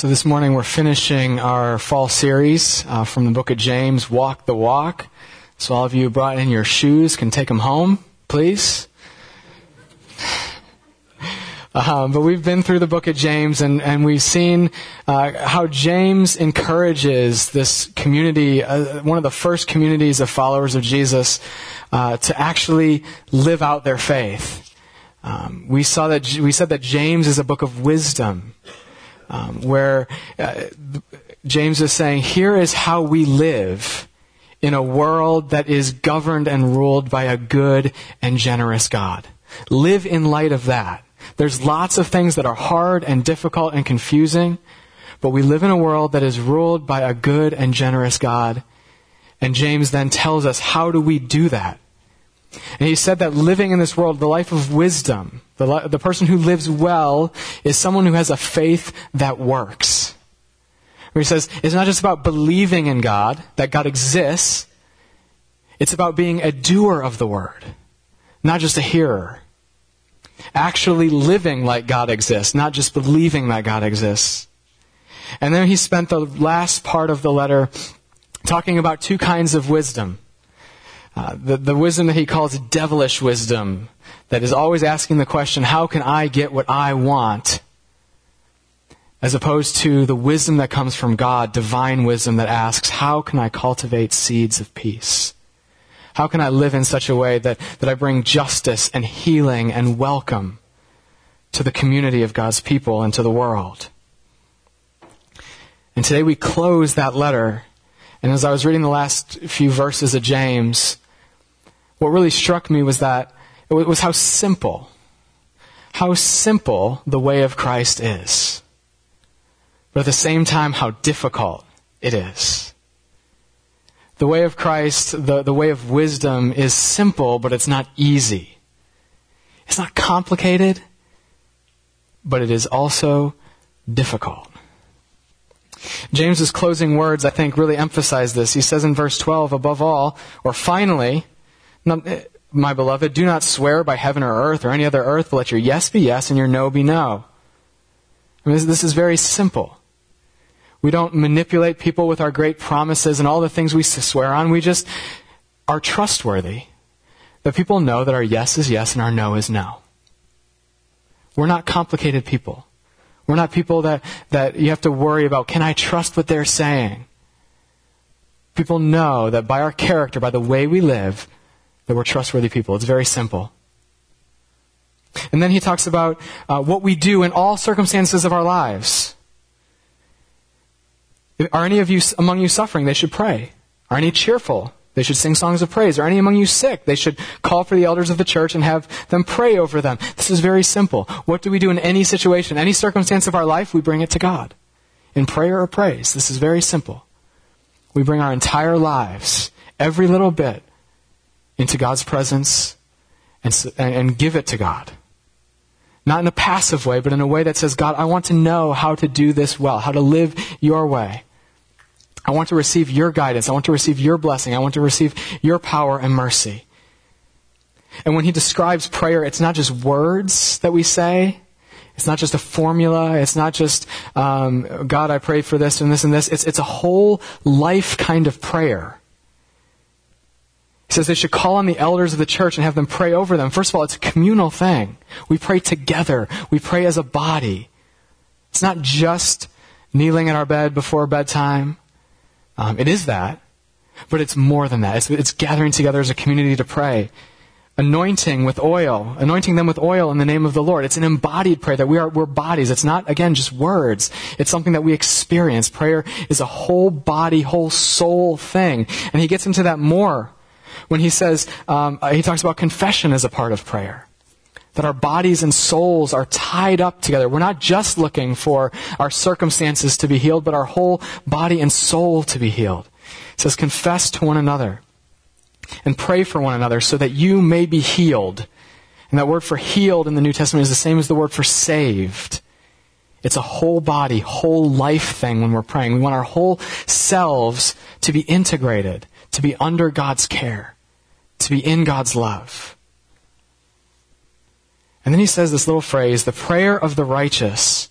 So this morning we're finishing our fall series from the book of James, Walk the Walk. So all of you who brought in your shoes can take them home, please. But we've been through the book of James and we've seen how James encourages this community, one of the first communities of followers of Jesus, to actually live out their faith. We said that James is a book of wisdom. Where James is saying, here is how we live in a world that is governed and ruled by a good and generous God. Live in light of that. There's lots of things that are hard and difficult and confusing, but we live in a world that is ruled by a good and generous God. And James then tells us, how do we do that? And he said that living in this world, the life of wisdom, the person who lives well is someone who has a faith that works. Where he says, it's not just about believing in God, that God exists. It's about being a doer of the word, not just a hearer. Actually living like God exists, not just believing that God exists. And then he spent the last part of the letter talking about two kinds of wisdom. The wisdom that he calls devilish wisdom, that is always asking the question, how can I get what I want? As opposed to the wisdom that comes from God, divine wisdom that asks, how can I cultivate seeds of peace? How can I live in such a way that I bring justice and healing and welcome to the community of God's people and to the world? And today we close that letter. And as I was reading the last few verses of James, what really struck me was that it was how simple the way of Christ is. But at the same time, how difficult it is. The way of Christ, the way of wisdom is simple, but it's not easy. It's not complicated, but it is also difficult. James's closing words, I think, really emphasize this. He says in verse 12, above all, or finally, my beloved, do not swear by heaven or earth or any other earth, but let your yes be yes and your no be no. I mean, this is very simple. We don't manipulate people with our great promises and all the things we swear on. We just are trustworthy. That people know that our yes is yes and our no is no. We're not complicated people. We're not people that you have to worry about, can I trust what they're saying? People know that by our character, by the way we live, that we're trustworthy people. It's very simple. And then he talks about what we do in all circumstances of our lives. Are any of you among you suffering? They should pray. Are any cheerful? They should sing songs of praise. Are any among you sick? They should call for the elders of the church and have them pray over them. This is very simple. What do we do in any situation, any circumstance of our life? We bring it to God in prayer or praise. This is very simple. We bring our entire lives, every little bit, into God's presence and give it to God. Not in a passive way, but in a way that says, God, I want to know how to do this well, how to live your way. I want to receive your guidance. I want to receive your blessing. I want to receive your power and mercy. And when he describes prayer, it's not just words that we say. It's not just a formula. It's not just, God, I pray for this and this and this. It's a whole life kind of prayer. He says they should call on the elders of the church and have them pray over them. First of all, it's a communal thing. We pray together. We pray as a body. It's not just kneeling in our bed before bedtime. It is that, but it's more than that. It's gathering together as a community to pray. Anointing them with oil in the name of the Lord. It's an embodied prayer that we're bodies. It's not, again, just words. It's something that we experience. Prayer is a whole body, whole soul thing. And he gets into that more when he says, he talks about confession as a part of prayer. That our bodies and souls are tied up together. We're not just looking for our circumstances to be healed, but our whole body and soul to be healed. It says, confess to one another and pray for one another so that you may be healed. And that word for healed in the New Testament is the same as the word for saved. It's a whole body, whole life thing when we're praying. We want our whole selves to be integrated, to be under God's care, to be in God's love. And then he says this little phrase, the prayer of the righteous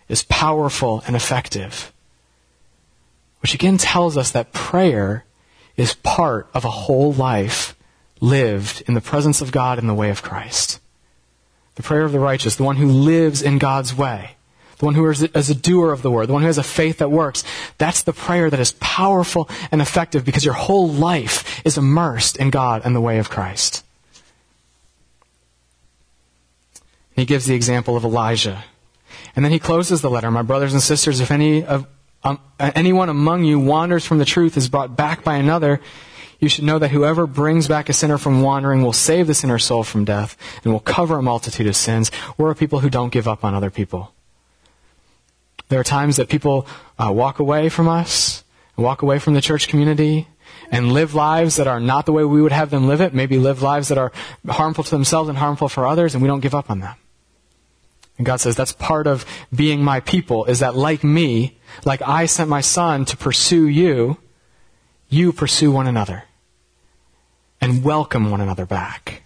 is powerful and effective. Which again tells us that prayer is part of a whole life lived in the presence of God in the way of Christ. The prayer of the righteous, the one who lives in God's way, the one who is a doer of the word, the one who has a faith that works. That's the prayer that is powerful and effective because your whole life is immersed in God and the way of Christ. He gives the example of Elijah. And then he closes the letter. My brothers and sisters, if anyone among you wanders from the truth, is brought back by another, you should know that whoever brings back a sinner from wandering will save the sinner's soul from death and will cover a multitude of sins. We're a people who don't give up on other people. There are times that people walk away from us, walk away from the church community, and live lives that are not the way we would have them live it, maybe live lives that are harmful to themselves and harmful for others, and we don't give up on them. And God says that's part of being my people, is that like me, like I sent my son to pursue you, you pursue one another and welcome one another back.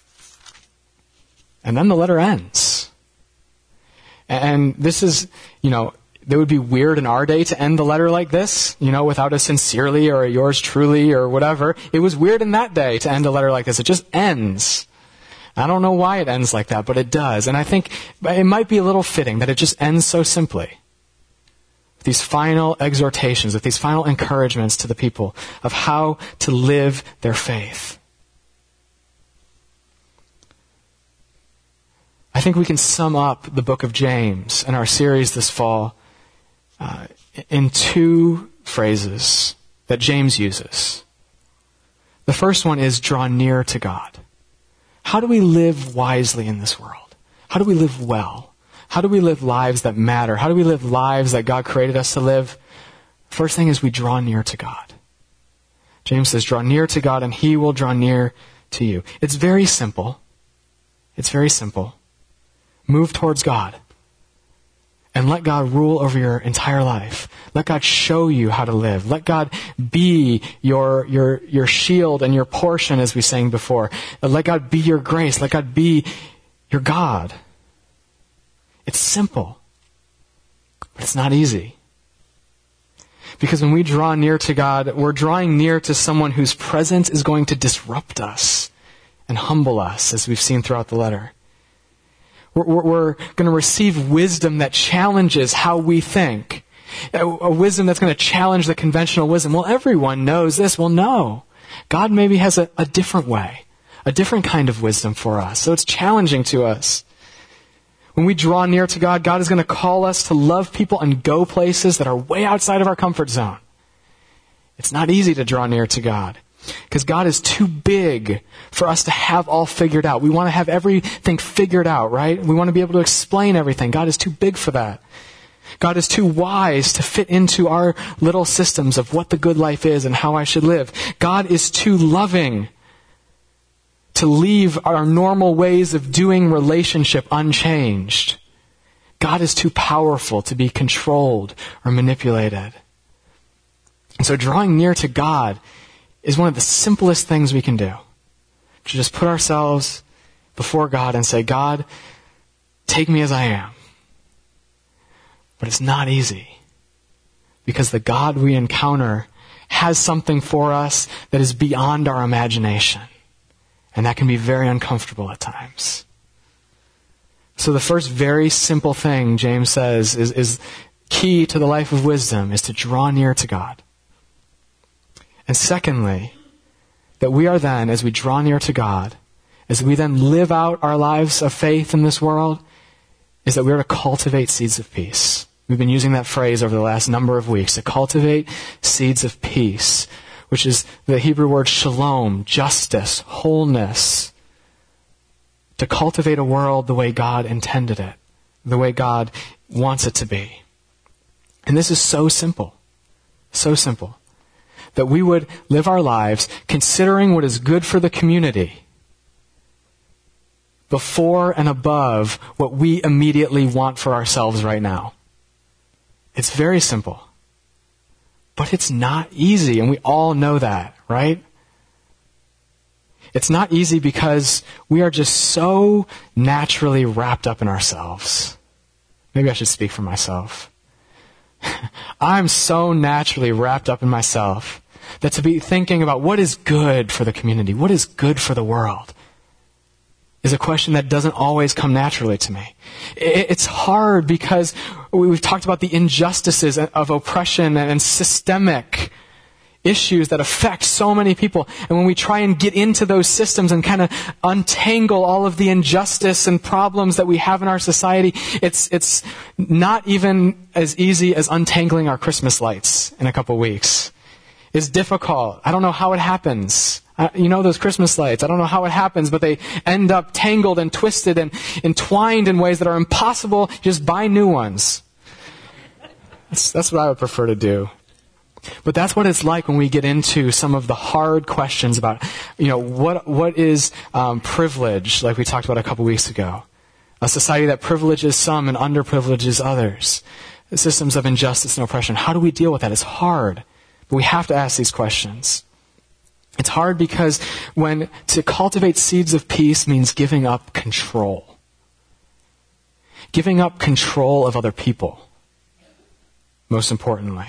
And then the letter ends. And this is, it would be weird in our day to end the letter like this, without a sincerely or a yours truly or whatever. It was weird in that day to end a letter like this. It just ends. I don't know why it ends like that, but it does. And I think it might be a little fitting that it just ends so simply. With these final exhortations, with these final encouragements to the people of how to live their faith. I think we can sum up the book of James in our series this fall in two phrases that James uses. The first one is draw near to God. How do we live wisely in this world? How do we live well? How do we live lives that matter? How do we live lives that God created us to live? First thing is we draw near to God. James says, draw near to God and He will draw near to you. It's very simple. It's very simple. Move towards God. And let God rule over your entire life. Let God show you how to live. Let God be your shield and your portion, as we sang before. Let God be your grace. Let God be your God. It's simple. But it's not easy. Because when we draw near to God, we're drawing near to someone whose presence is going to disrupt us and humble us, as we've seen throughout the letter. We're going to receive wisdom that challenges how we think. A wisdom that's going to challenge the conventional wisdom. Well, everyone knows this. Well, no. God maybe has a different way, a different kind of wisdom for us. So it's challenging to us. When we draw near to God, God is going to call us to love people and go places that are way outside of our comfort zone. It's not easy to draw near to God. Because God is too big for us to have all figured out. We want to have everything figured out, right? We want to be able to explain everything. God is too big for that. God is too wise to fit into our little systems of what the good life is and how I should live. God is too loving to leave our normal ways of doing relationship unchanged. God is too powerful to be controlled or manipulated. And so drawing near to God is one of the simplest things we can do. To just put ourselves before God and say, God, take me as I am. But it's not easy. Because the God we encounter has something for us that is beyond our imagination. And that can be very uncomfortable at times. So the first very simple thing James says is key to the life of wisdom is to draw near to God. And secondly, that we are then, as we draw near to God, as we then live out our lives of faith in this world, is that we are to cultivate seeds of peace. We've been using that phrase over the last number of weeks, to cultivate seeds of peace, which is the Hebrew word shalom, justice, wholeness. To cultivate a world the way God intended it, the way God wants it to be. And this is so simple. So simple. That we would live our lives considering what is good for the community before and above what we immediately want for ourselves right now. It's very simple. But it's not easy, and we all know that, right? It's not easy because we are just so naturally wrapped up in ourselves. maybe I should speak for myself. I'm so naturally wrapped up in myself that to be thinking about what is good for the community, what is good for the world, is a question that doesn't always come naturally to me. It's hard because we've talked about the injustices of oppression and systemic issues that affect so many people. And when we try and get into those systems and kind of untangle all of the injustice and problems that we have in our society, it's not even as easy as untangling our Christmas lights in a couple weeks. It's difficult. I don't know how it happens. You know those Christmas lights. I don't know how it happens, but they end up tangled and twisted and entwined in ways that are impossible. Just buy new ones. That's what I would prefer to do. But that's what it's like when we get into some of the hard questions about, what is privilege, like we talked about a couple weeks ago. A society that privileges some and underprivileges others. The systems of injustice and oppression. How do we deal with that? It's hard. But we have to ask these questions. It's hard because when to cultivate seeds of peace means giving up control. Giving up control of other people, most importantly.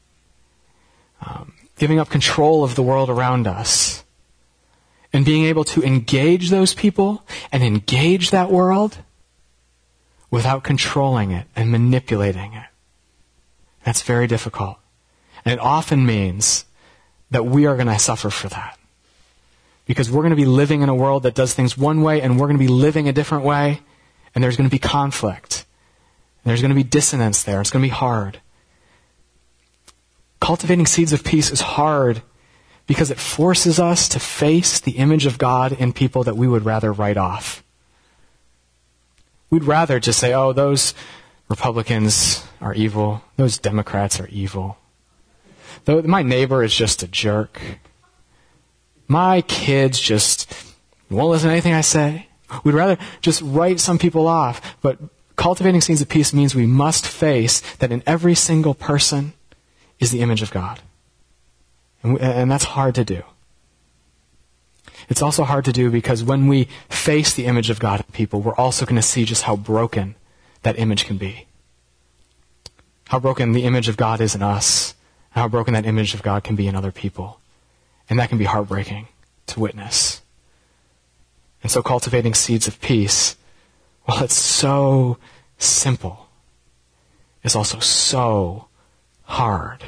Giving up control of the world around us. And being able to engage those people and engage that world without controlling it and manipulating it. That's very difficult. And it often means that we are going to suffer for that. Because we're going to be living in a world that does things one way and we're going to be living a different way. And there's going to be conflict. And there's going to be dissonance there. It's going to be hard. Cultivating seeds of peace is hard because it forces us to face the image of God in people that we would rather write off. We'd rather just say, oh, those Republicans are evil. Those Democrats are evil. My neighbor is just a jerk. My kids just won't listen to anything I say. We'd rather just write some people off. But cultivating seeds of peace means we must face that in every single person is the image of God. And that's hard to do. It's also hard to do because when we face the image of God in people, we're also going to see just how broken that image can be. How broken the image of God is in us. How broken that image of God can be in other people. And that can be heartbreaking to witness. And so cultivating seeds of peace, while it's so simple, is also so hard.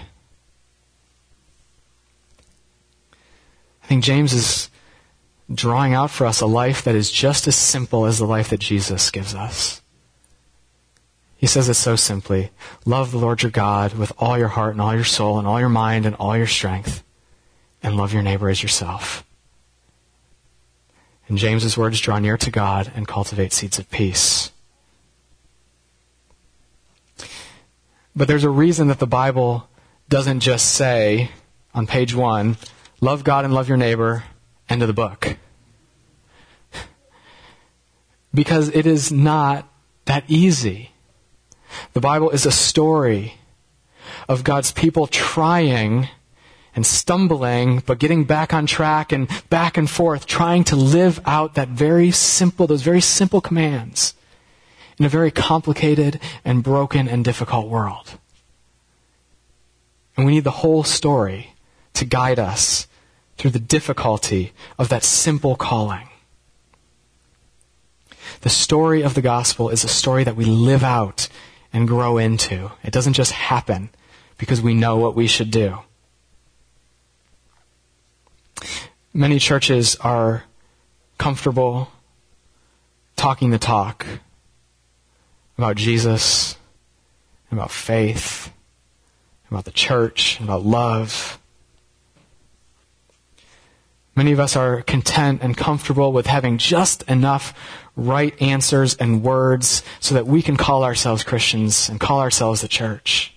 I think James is drawing out for us a life that is just as simple as the life that Jesus gives us. He says it so simply. Love the Lord your God with all your heart and all your soul and all your mind and all your strength. And love your neighbor as yourself. And James's words, draw near to God and cultivate seeds of peace. But there's a reason that the Bible doesn't just say on page 1, love God and love your neighbor, end of the book. Because it is not that easy. The Bible is a story of God's people trying and stumbling, but getting back on track and back and forth, trying to live out those very simple commands in a very complicated and broken and difficult world. And we need the whole story to guide us through the difficulty of that simple calling. The story of the gospel is a story that we live out and grow into. It doesn't just happen because we know what we should do. Many churches are comfortable talking the talk about Jesus, about faith, about the church, about love. Many of us are content and comfortable with having just enough right answers and words so that we can call ourselves Christians and call ourselves the church.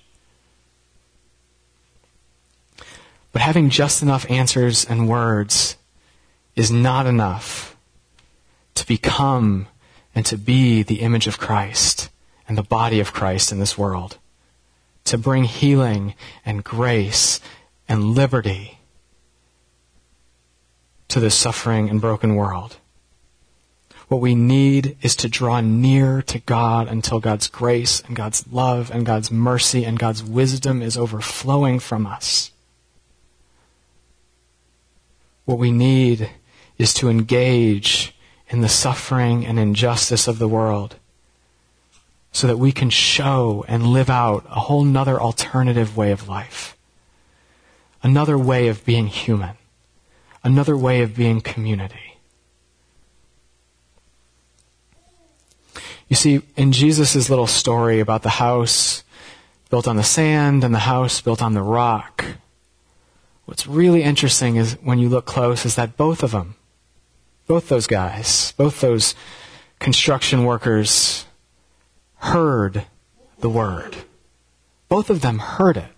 But having just enough answers and words is not enough to become and to be the image of Christ and the body of Christ in this world. To bring healing and grace and liberty to this suffering and broken world. What we need is to draw near to God until God's grace and God's love and God's mercy and God's wisdom is overflowing from us. What we need is to engage in the suffering and injustice of the world so that we can show and live out a whole nother alternative way of life. Another way of being human. Another way of being community. You see, in Jesus' little story about the house built on the sand and the house built on the rock, what's really interesting is when you look close is that both of them, both those guys, both those construction workers heard the word. Both of them heard it.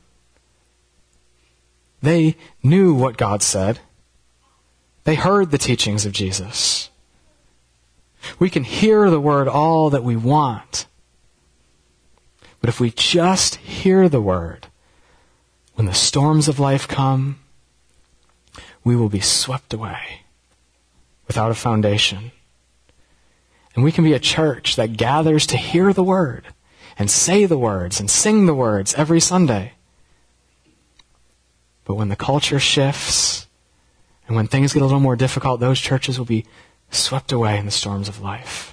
They knew what God said. They heard the teachings of Jesus. We can hear the word all that we want. But if we just hear the word, when the storms of life come, we will be swept away without a foundation. And we can be a church that gathers to hear the word and say the words and sing the words every Sunday. But when the culture shifts and when things get a little more difficult, those churches will be swept away in the storms of life.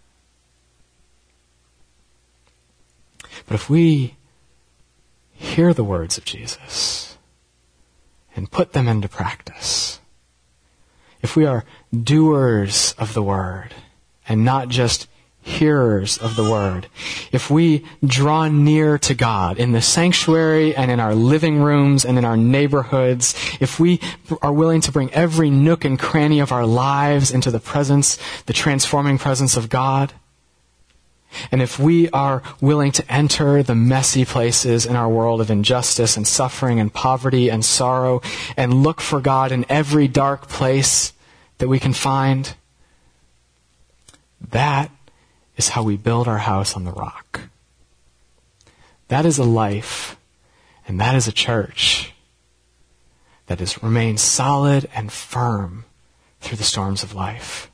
But if we hear the words of Jesus and put them into practice, if we are doers of the word and not just hearers of the word, if we draw near to God in the sanctuary and in our living rooms and in our neighborhoods, if we are willing to bring every nook and cranny of our lives into the presence, the transforming presence of God, and if we are willing to enter the messy places in our world of injustice and suffering and poverty and sorrow and look for God in every dark place that we can find, that is how we build our house on the rock. That is a life, and that is a church that has remained solid and firm through the storms of life.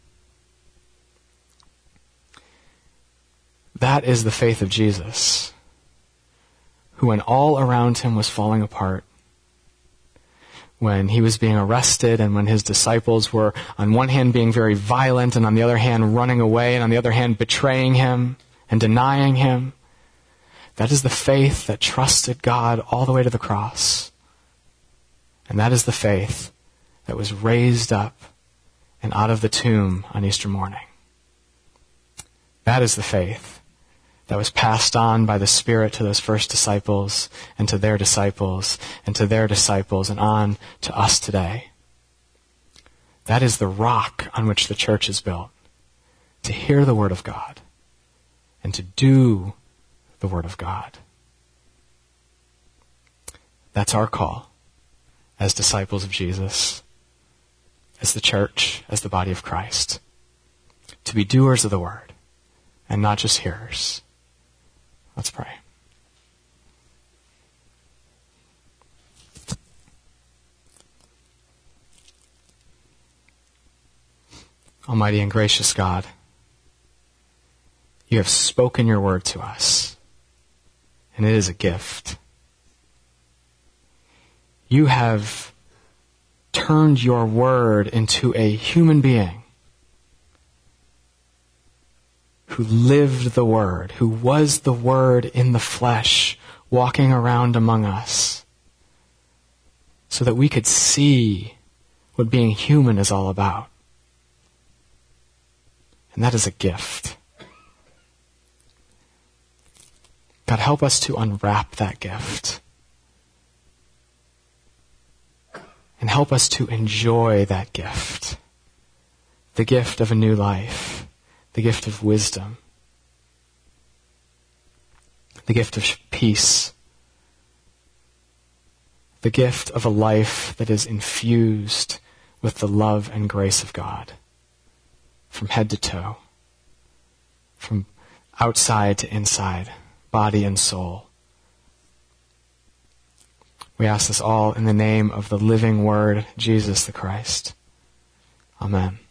That is the faith of Jesus, who when all around him was falling apart, when he was being arrested and when his disciples were on one hand being very violent and on the other hand running away and on the other hand betraying him and denying him, that is the faith that trusted God all the way to the cross. And that is the faith that was raised up and out of the tomb on Easter morning. That is the faith that was passed on by the Spirit to those first disciples and to their disciples and to their disciples and on to us today. That is the rock on which the church is built, to hear the Word of God and to do the Word of God. That's our call as disciples of Jesus, as the church, as the body of Christ, to be doers of the Word and not just hearers. Let's pray. Almighty and gracious God, you have spoken your word to us, and it is a gift. You have turned your word into a human being who lived the word, who was the word in the flesh, walking around among us, so that we could see what being human is all about. And that is a gift. God, help us to unwrap that gift. And help us to enjoy that gift. The gift of a new life. The gift of wisdom. The gift of peace. The gift of a life that is infused with the love and grace of God. From head to toe. From outside to inside. Body and soul. We ask this all in the name of the living Word, Jesus the Christ. Amen.